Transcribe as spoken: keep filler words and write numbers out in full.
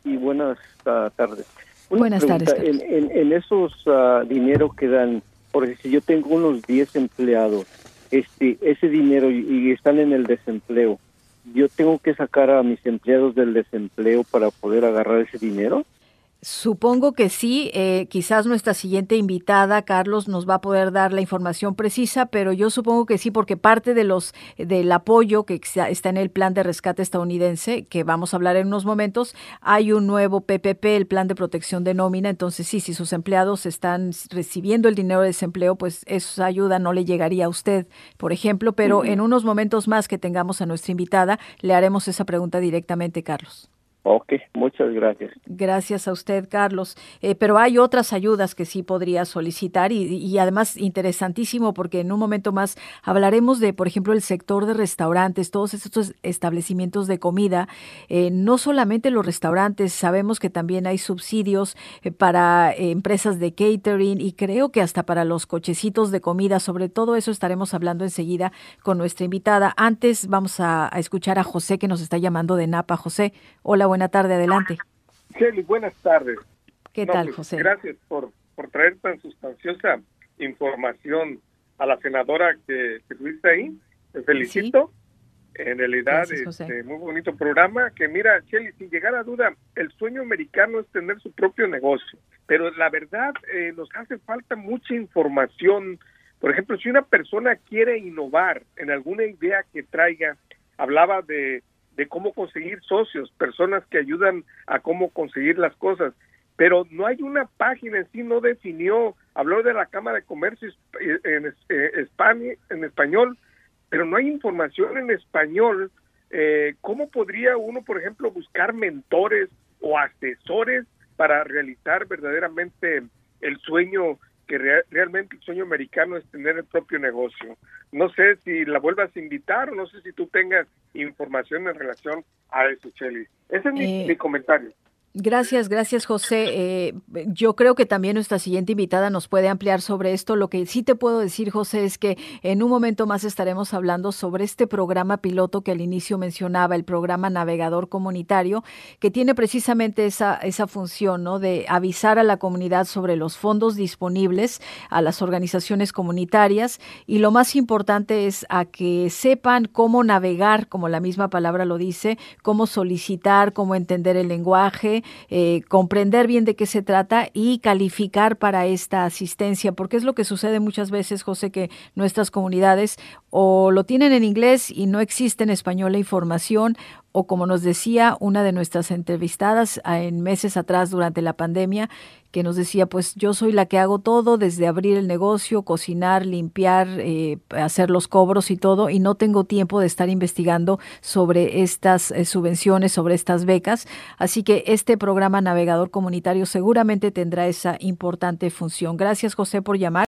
y buenas uh, tardes. Una buenas pregunta, tardes, en, en, en esos uh, dinero que dan, por ejemplo, si yo tengo unos diez empleados, este, ese dinero y, y están en el desempleo, ¿yo tengo que sacar a mis empleados del desempleo para poder agarrar ese dinero? Supongo que sí, eh, quizás nuestra siguiente invitada, Carlos, nos va a poder dar la información precisa, pero yo supongo que sí, porque parte de los del apoyo que está en el plan de rescate estadounidense, que vamos a hablar en unos momentos, hay un nuevo P P P, el plan de protección de nómina, entonces sí, si sus empleados están recibiendo el dinero de desempleo, pues esa ayuda no le llegaría a usted, por ejemplo, pero uh-huh. en unos momentos más que tengamos a nuestra invitada, le haremos esa pregunta directamente, Carlos. Ok, muchas gracias. Gracias a usted, Carlos. Eh, pero hay otras ayudas que sí podría solicitar y, y además interesantísimo porque en un momento más hablaremos de, por ejemplo, el sector de restaurantes, todos estos establecimientos de comida. Eh, no solamente los restaurantes, sabemos que también hay subsidios eh, para eh, empresas de catering y creo que hasta para los cochecitos de comida. Sobre todo eso estaremos hablando enseguida con nuestra invitada. Antes vamos a, a escuchar a José que nos está llamando de Napa. José, hola, buena tarde, adelante. Kelly, buenas tardes. ¿Qué no, tal, pues, José? Gracias por, por traer tan sustanciosa información a la senadora que, que tuviste ahí. Te felicito. ¿Sí? En realidad, es este, muy bonito programa. Que mira, Kelly, sin llegar a duda, el sueño americano es tener su propio negocio. Pero la verdad, eh, nos hace falta mucha información. Por ejemplo, si una persona quiere innovar en alguna idea que traiga, hablaba de de cómo conseguir socios, personas que ayudan a cómo conseguir las cosas, pero no hay una página en sí, no definió, habló de la Cámara de Comercio en, en, en español, pero no hay información en español. Eh, ¿Cómo podría uno, por ejemplo, buscar mentores o asesores para realizar verdaderamente el sueño, que re- realmente el sueño americano es tener el propio negocio? No sé si la vuelvas a invitar o no sé si tú tengas información en relación a eso, Chely. Ese es mi, eh, mi comentario. Gracias, gracias, José. Eh, yo creo que también nuestra siguiente invitada nos puede ampliar sobre esto. Lo que sí te puedo decir, José, es que en un momento más estaremos hablando sobre este programa piloto que al inicio mencionaba, el programa Navegador Comunitario, que tiene precisamente esa, esa función, ¿no?, de avisar a la comunidad sobre los fondos disponibles a las organizaciones comunitarias y lo más importante es a que sepan cómo navegar, como la misma palabra lo dice, cómo solicitar, cómo entender el lenguaje, Eh, comprender bien de qué se trata y calificar para esta asistencia, porque es lo que sucede muchas veces, José, que nuestras comunidades o lo tienen en inglés y no existe en español la información, o como nos decía una de nuestras entrevistadas en meses atrás durante la pandemia, que nos decía, pues yo soy la que hago todo, desde abrir el negocio, cocinar, limpiar, eh, hacer los cobros y todo, y no tengo tiempo de estar investigando sobre estas eh, subvenciones, sobre estas becas. Así que este programa Navegador Comunitario seguramente tendrá esa importante función. Gracias, José, por llamar.